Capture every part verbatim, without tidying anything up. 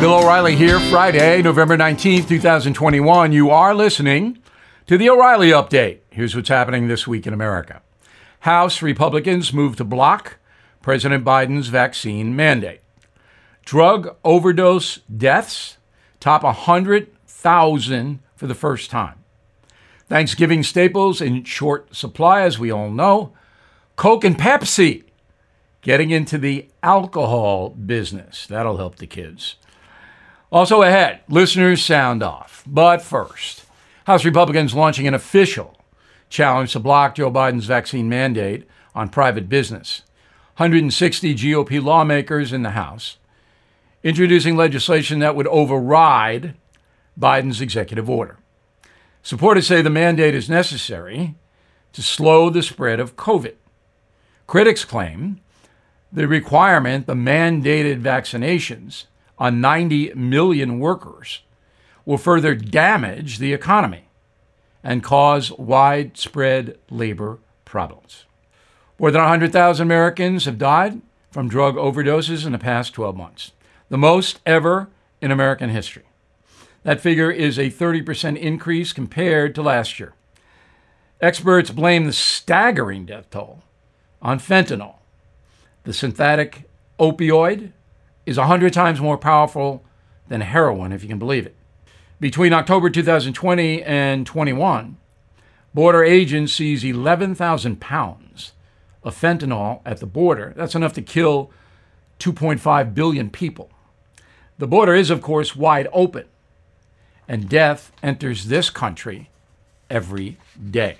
Bill O'Reilly here, Friday, November nineteenth, twenty twenty-one. You are listening to the O'Reilly Update. Here's what's happening this week in America. House Republicans move to block President Biden's vaccine mandate. Drug overdose deaths top one hundred thousand for the first time. Thanksgiving staples in short supply, as we all know. Coke and Pepsi getting into the alcohol business. That'll help the kids. Also ahead, listeners sound off. But first, House Republicans launching an official challenge to block Joe Biden's vaccine mandate on private business. one hundred sixty G O P lawmakers in the House introducing legislation that would override Biden's executive order. Supporters say the mandate is necessary to slow the spread of COVID. Critics claim the requirement, the mandated vaccinations on ninety million workers will further damage the economy and cause widespread labor problems. More than one hundred thousand Americans have died from drug overdoses in the past twelve months, the most ever in American history. That figure is a thirty percent increase compared to last year. Experts blame the staggering death toll on fentanyl. The synthetic opioid is one hundred times more powerful than heroin, if you can believe it. Between October two thousand twenty and twenty-one, border agents seized eleven thousand pounds of fentanyl at the border. That's enough to kill two point five billion people. The border is, of course, wide open, and death enters this country every day.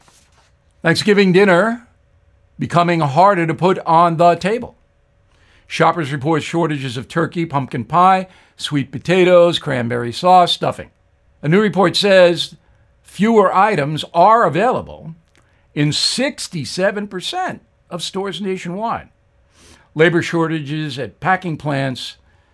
Thanksgiving dinner becoming harder to put on the table. Shoppers report shortages of turkey, pumpkin pie, sweet potatoes, cranberry sauce, stuffing. A new report says fewer items are available in sixty-seven percent of stores nationwide. Labor shortages at packing plants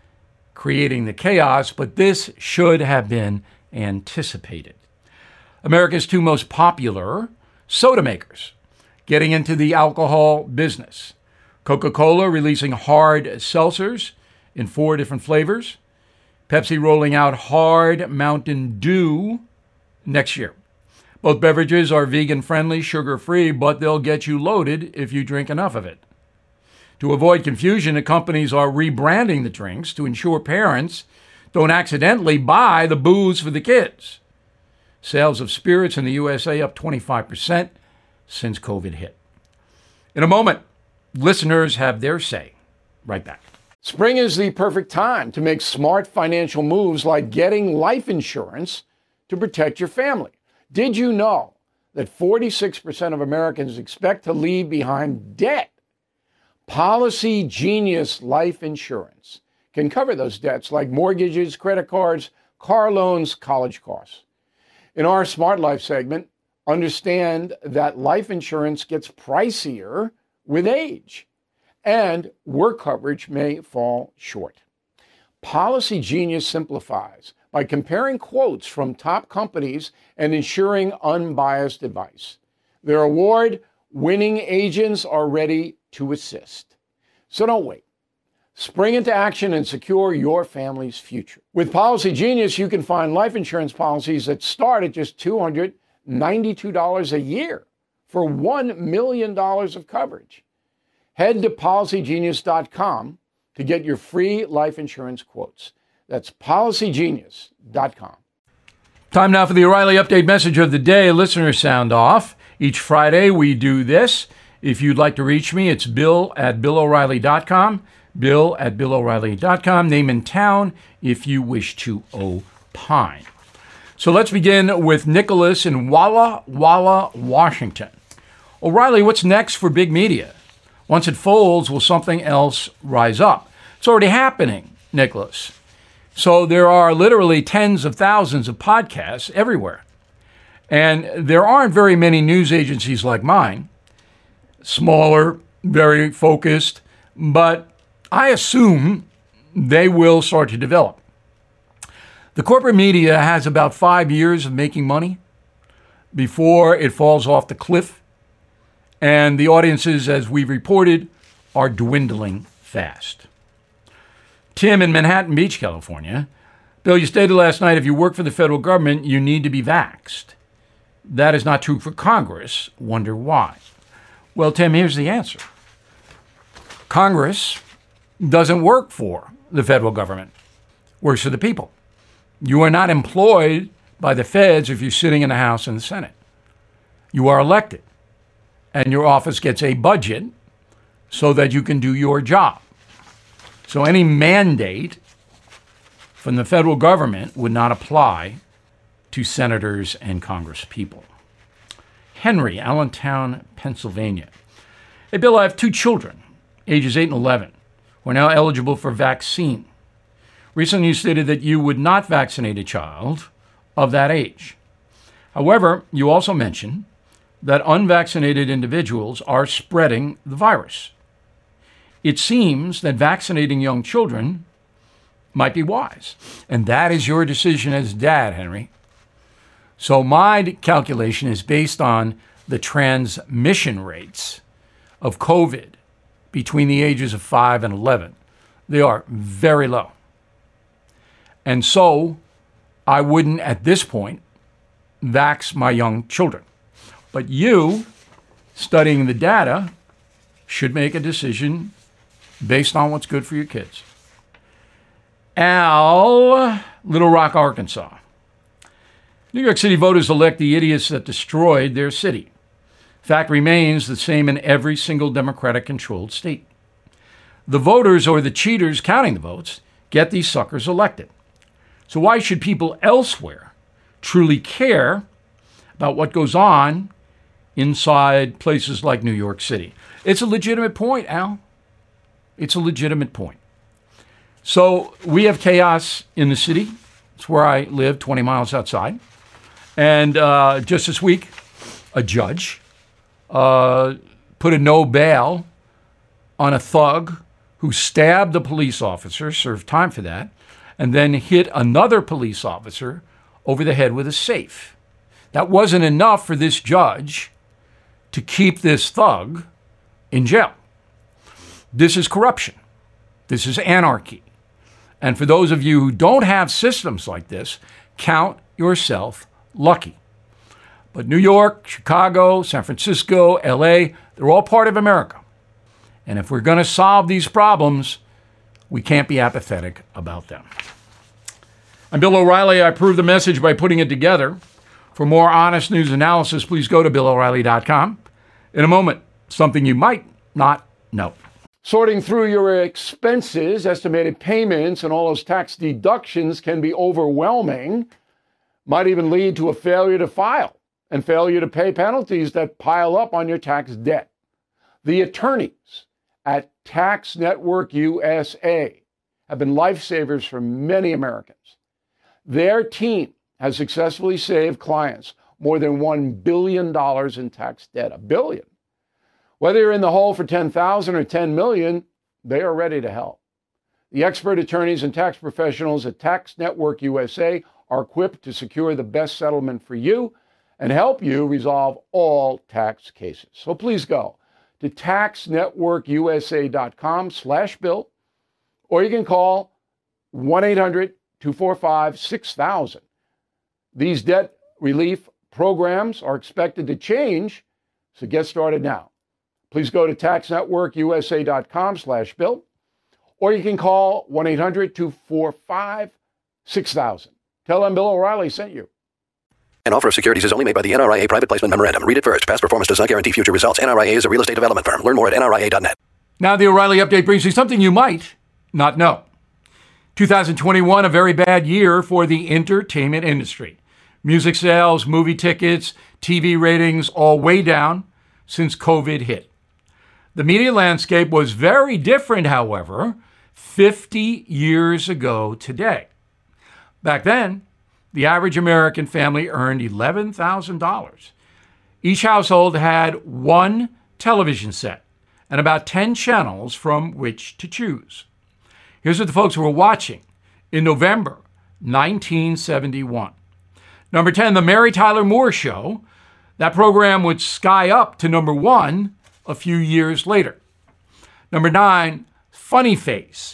creating the chaos, but this should have been anticipated. America's two most popular soda makers getting into the alcohol business. Coca-Cola releasing hard seltzers in four different flavors. Pepsi rolling out hard Mountain Dew next year. Both beverages are vegan-friendly, sugar-free, but they'll get you loaded if you drink enough of it. To avoid confusion, the companies are rebranding the drinks to ensure parents don't accidentally buy the booze for the kids. Sales of spirits in the U S A up twenty-five percent since COVID hit. In a moment, listeners have their say. Right back. Spring is the perfect time to make smart financial moves like getting life insurance to protect your family. Did you know that forty-six percent of Americans expect to leave behind debt? Policy Genius Life Insurance can cover those debts like mortgages, credit cards, car loans, college costs. In our Smart Life segment, understand that life insurance gets pricier with age, and work coverage may fall short. Policy Genius simplifies by comparing quotes from top companies and ensuring unbiased advice. Their award-winning agents are ready to assist. So don't wait. Spring into action and secure your family's future. With Policy Genius, you can find life insurance policies that start at just two hundred ninety-two dollars a year for one million dollars of coverage. Head to policy genius dot com to get your free life insurance quotes. That's policy genius dot com. Time now for the O'Reilly Update message of the day. Listeners sound off. Each Friday we do this. If you'd like to reach me, it's bill at bill o'reilly dot com. Bill at bill o'reilly dot com. Name and town if you wish to opine. So let's begin with Nicholas in Walla Walla, Washington. O'Reilly, what's next for big media? Once it folds, will something else rise up? It's already happening, Nicholas. So there are literally tens of thousands of podcasts everywhere. And there aren't very many news agencies like mine. Smaller, very focused, but I assume they will start to develop. The corporate media has about five years of making money before it falls off the cliff, and the audiences, as we've reported, are dwindling fast. Tim in Manhattan Beach, California. Bill, you stated last night if you work for the federal government, you need to be vaxxed. That is not true for Congress. Wonder why? Well, Tim, here's the answer. Congress doesn't work for the federal government. It works for the people. You are not employed by the feds if you're sitting in the House and the Senate. You are elected, and your office gets a budget so that you can do your job. So any mandate from the federal government would not apply to senators and congresspeople. Henry, Allentown, Pennsylvania. Hey, Bill, I have two children, ages eight and eleven, who are now eligible for vaccine. Recently, you stated that you would not vaccinate a child of that age. However, you also mentioned that unvaccinated individuals are spreading the virus. It seems that vaccinating young children might be wise. And that is your decision as dad, Henry. So my calculation is based on the transmission rates of COVID between the ages of five and eleven. They are very low. And so I wouldn't, at this point, vax my young children. But you, studying the data, should make a decision based on what's good for your kids. Al, Little Rock, Arkansas. New York City voters elect the idiots that destroyed their city. Fact remains the same in every single Democratic-controlled state. The voters, or the cheaters counting the votes, get these suckers elected. So why should people elsewhere truly care about what goes on inside places like New York City? It's a legitimate point, Al. It's a legitimate point. So we have chaos in the city. It's where I live, twenty miles outside. And uh, just this week, a judge uh, put a no bail on a thug who stabbed a police officer, served time for that, and then hit another police officer over the head with a safe. That wasn't enough for this judge to keep this thug in jail. This is corruption. This is anarchy. And for those of you who don't have systems like this, count yourself lucky. But New York, Chicago, San Francisco, L A, they're all part of America. And if we're going to solve these problems, we can't be apathetic about them. I'm Bill O'Reilly. I approve the message by putting it together. For more honest news analysis, please go to bill o'reilly dot com. In a moment, something you might not know. Sorting through your expenses, estimated payments, and all those tax deductions can be overwhelming. Might even lead to a failure to file and failure to pay penalties that pile up on your tax debt. The attorneys at Tax Network U S A have been lifesavers for many Americans. Their team has successfully saved clients more than one billion dollars in tax debt. A billion. Whether you're in the hole for ten thousand dollars or ten million dollars, they are ready to help. The expert attorneys and tax professionals at Tax Network U S A are equipped to secure the best settlement for you and help you resolve all tax cases. So please go to tax network u s a dot com slash bill, or you can call one eight hundred two four five six thousand. These debt relief programs are expected to change, so get started now. Please go to tax network u s a dot com slash bill, or you can call one eight hundred two four five six thousand. Tell them Bill O'Reilly sent you. An offer of securities is only made by the N R I A Private Placement Memorandum. Read it first. Past performance does not guarantee future results. N R I A is a real estate development firm. Learn more at N R I A dot net. Now the O'Reilly Update brings you something you might not know. two thousand twenty-one, a very bad year for the entertainment industry. Music sales, movie tickets, T V ratings, all way down since COVID hit. The media landscape was very different, however, fifty years ago today. Back then, the average American family earned eleven thousand dollars. Each household had one television set and about ten channels from which to choose. Here's what the folks were watching in November nineteen seventy-one. Number ten, The Mary Tyler Moore Show. That program would sky up to number one a few years later. Number nine, Funny Face,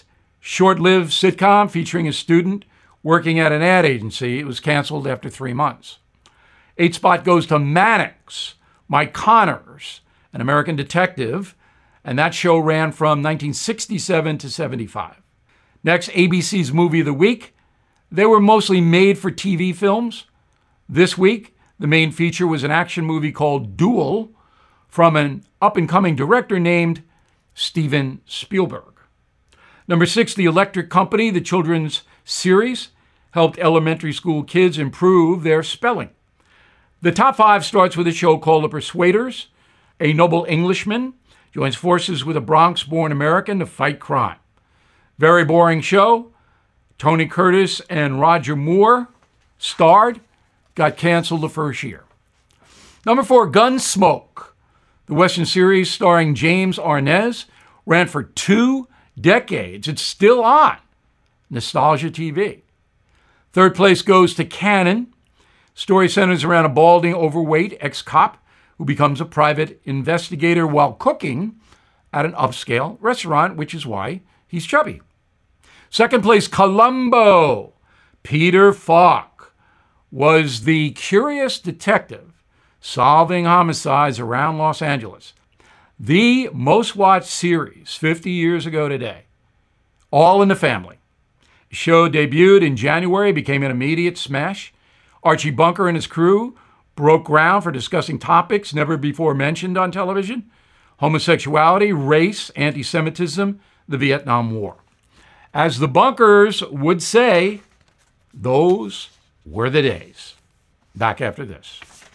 short-lived sitcom featuring a student working at an ad agency. It was canceled after three months. Eight spot goes to Mannix, Mike Connors, an American detective, and that show ran from nineteen sixty-seven to seventy-five. Next, A B C's Movie of the Week. They were mostly made-for-T V films. This week, the main feature was an action movie called Duel from an up-and-coming director named Steven Spielberg. Number six, The Electric Company, the children's series, helped elementary school kids improve their spelling. The top five starts with a show called The Persuaders. A noble Englishman joins forces with a Bronx-born American to fight crime. Very boring show. Tony Curtis and Roger Moore starred, got canceled the first year. Number four, Gunsmoke. The Western series starring James Arness ran for two decades. It's still on Nostalgia T V. Third place goes to Cannon. Story centers around a balding, overweight ex-cop who becomes a private investigator while cooking at an upscale restaurant, which is why he's chubby. Second place, Columbo. Peter Falk was the curious detective solving homicides around Los Angeles. The most watched series fifty years ago today. All in the Family. The show debuted in January, became an immediate smash. Archie Bunker and his crew broke ground for discussing topics never before mentioned on television: homosexuality, race, anti-Semitism, the Vietnam War. As the Bunkers would say, those were the days. Back after this.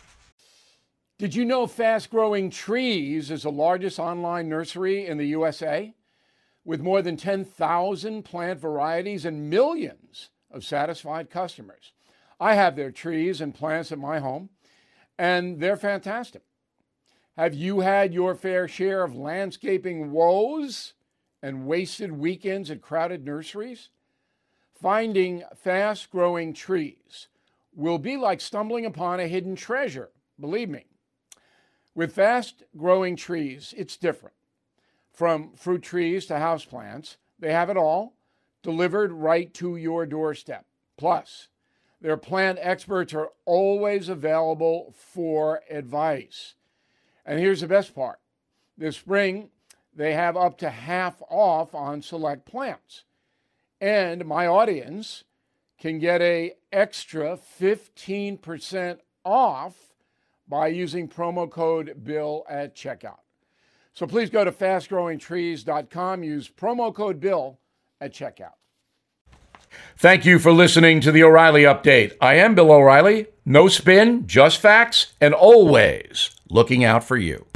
Did you know Fast Growing Trees is the largest online nursery in the U S A? With more than ten thousand plant varieties and millions of satisfied customers. I have their trees and plants at my home, and they're fantastic. Have you had your fair share of landscaping woes and wasted weekends at crowded nurseries? Finding Fast Growing Trees will be like stumbling upon a hidden treasure, believe me. With Fast Growing Trees, it's different. From fruit trees to houseplants, they have it all delivered right to your doorstep. Plus, their plant experts are always available for advice. And here's the best part. This spring, they have up to half off on select plants. And my audience can get an extra fifteen percent off by using promo code BILL at checkout. So please go to fast growing trees dot com, use promo code BILL at checkout. Thank you for listening to the O'Reilly Update. I am Bill O'Reilly. No spin, just facts, and always looking out for you.